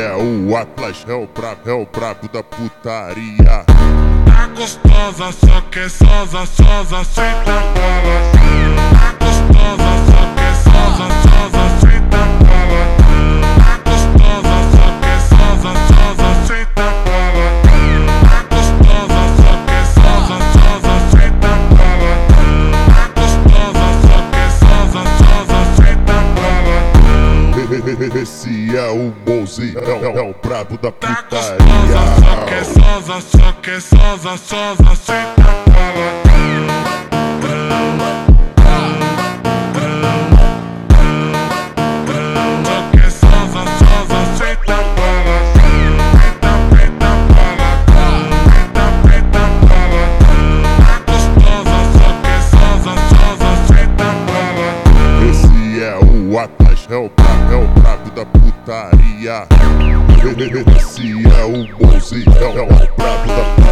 é o Atlas, é o brabo da putaria. Tá gostosa, só quer sosa, senta bola. Tá gostosa, só quer sosa, senta bola. Tá gostosa, só quer sosa, senta bola. Tá gostosa, só quer sosa, senta bola. Tá gostosa, só quer sosa, senta bola. Esse é o Mozi, é o brabo da Tá putaria. gostosa, só quer sosa, senta bola. Só quer sosa, senta bola. Senta bola. Senta bola. Tá gostosa, só quer sosa, senta bola. Esse é o Atlas, é o brabo da putaria. Esse é o Mozi, é o brabo da putaria.